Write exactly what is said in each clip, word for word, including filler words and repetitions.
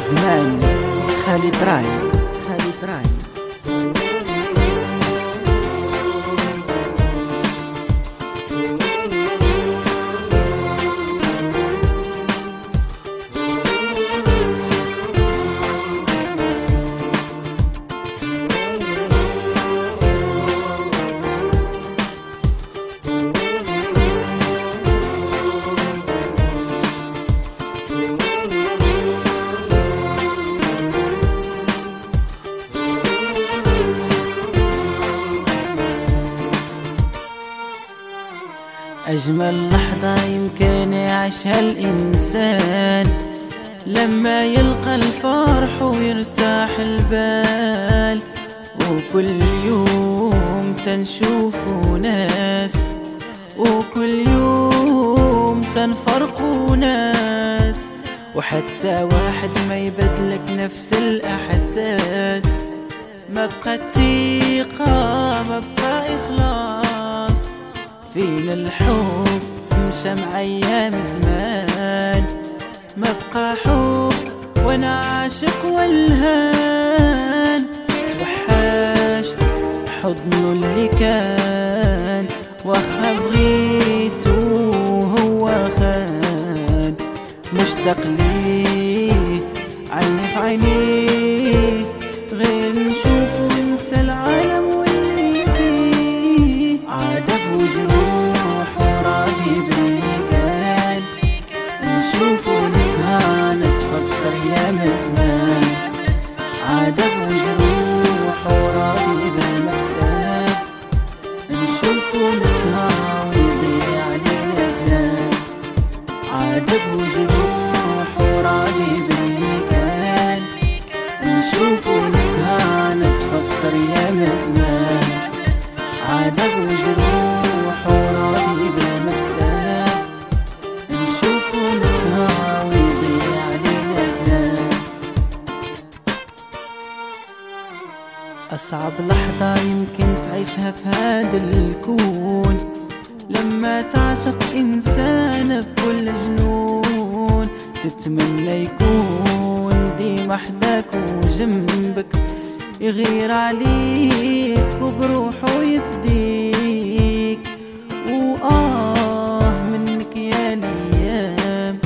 زمان خالد راي خالد راي أجمل لحظة يمكن يعيشها الإنسان لما يلقى الفرح ويرتاح البال، وكل يوم تنشوفوا ناس وكل يوم تنفرقوا ناس، وحتى واحد ما يبدلك نفس الأحساس. ما بقى الثقة ما بقى إخلاص، فينا الحب مشى مع أيام زمان. ما بقى حب وانا عاشق والهان، توحشت حضنه اللي كان، واخا بغيته هو خان. مشتاق ليه عيني في عينيه، غير نشوفه وننسى العالم واللي فيه. عادة بوجروح وراضي باللي كان، نشوفه نسهى نتفكر يا زمان. عادة بوجروح وراضي بالمكتب، نشوفه نسهى ويضيع علينا كلام. عادة بوجروح وراضي باللي كان، نشوفه نسهى نتفكر يا زمان. عادة بوجروح وراضي بالمكتب، نشوفه نسهى ويضيع علينا كلام. أصعب لحظة يمكن تعيشها في هذا الكون، لما تعشق إنسان بكل جنون. تتمنى يكون ديما حداك وجنبك، يغير عليك وبروحه يفديك. وآه منك يا ليام،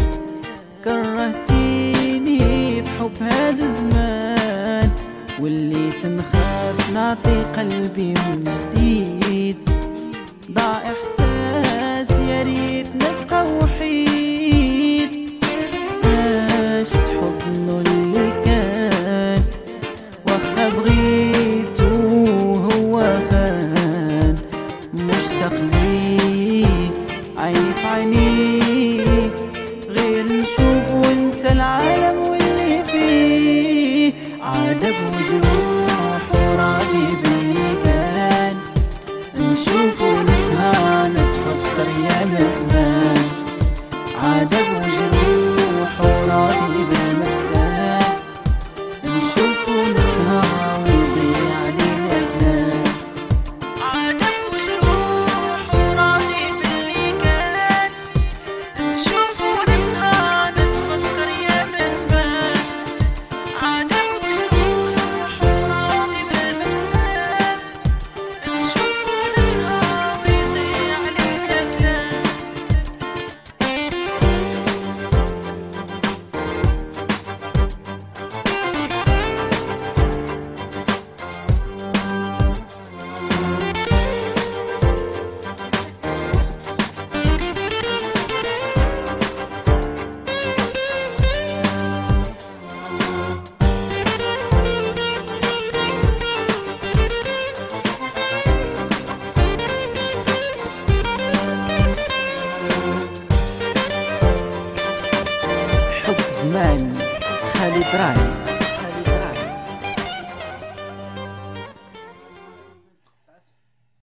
كرهتيني بحب هذا الزمان. واللي تنخاف نعطي قلبي من جديد، ضاع إحساس يا ريت نبقى وحيد. عشت حضنه اللي كان، واخا بغيته هو خان. مشتاق ليه عيني في عينيه، غير نشوفه وننسى العالم واللي فيه. عادة بوجروح وراضي باللي كان، نشوفه نسهى نتفكر يا زمان. عادة بوجروح وراضي بالمكتب، نشوفه نسهى ويضيع علينا كلام. عادة بوجروح وراضي باللي كان، نشوفه نسهى نتفكر يا زمان. عادة بوجروح وراضي بالمكتب، نشوفه نسهى ويضيع علينا كلام. حب زمان خالد راي.